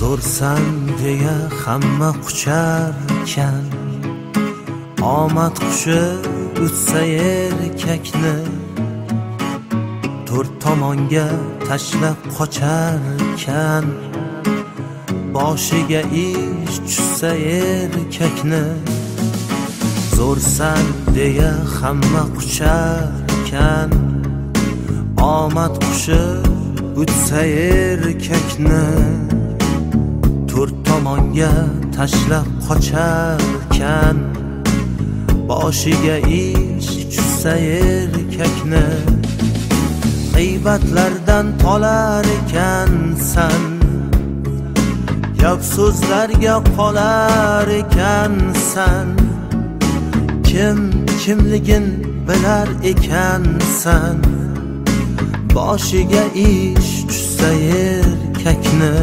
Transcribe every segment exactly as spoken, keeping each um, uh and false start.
zo'rsan deya hamma qucharkan, omad qushi uchsa erkakni to'rt tomonga tashlab qocharkan, boshiga ish tushsa erkakni zo'rsan deya hamma qucharkan, omad qushi uchsa erkakni to'rt tomonga tashlab qocharkan, boshiga ish tushsa erkakni g'iybatlardan tolar ekansan, gap so'zlarga qolar ekansan, kim kimligin bilar ekansan, boshiga ish tushsa erkakni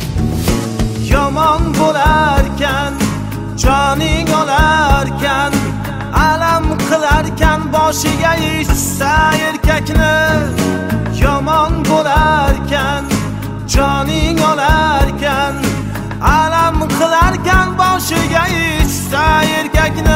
yomon bo'larkan, joning olarkan, alam qilarkan, boshiga ish tushsa erkakni yomon bo'larkan, joning olarkan, alam qilarkan, boshiga ish tushsa erkakni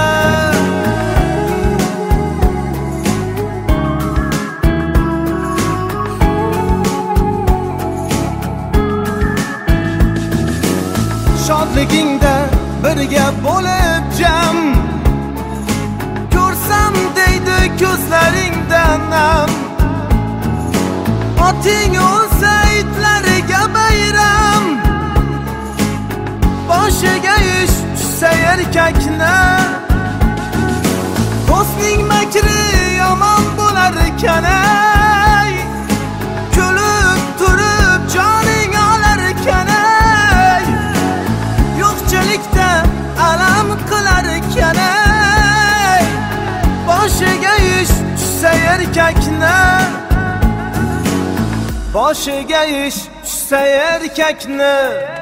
shodligingda birga bo'lib jam, ko'rsam deydi ko'zlaringdan nam, oting o'lsa itlariga bayram, boshiga ish tushsa erkakni do'stning makri yomon bo'lar ekan, ey kulib turib joning olar ekan, ey yo'qchilikda alam qilar ekan, ey boshiga ish tushsa erkakni boshiga ish tushsa erkakni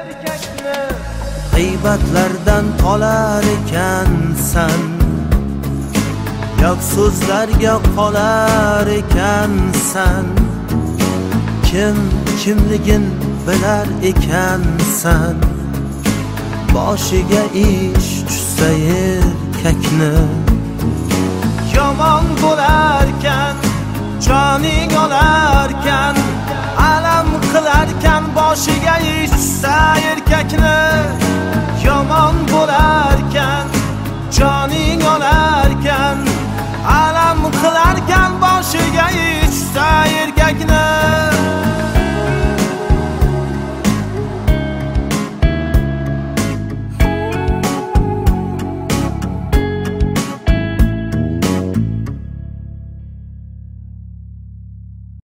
g'iybatlardan tolar ekansan, gap so'zlarga qolar ekansan, kim kimligin bilar ekansan, boshiga ish tushsa erkakni yomon bo'larkan, joning olarkan, alam qilarkan, boshiga ish tushsa erkakni yomon bo'larkan, joning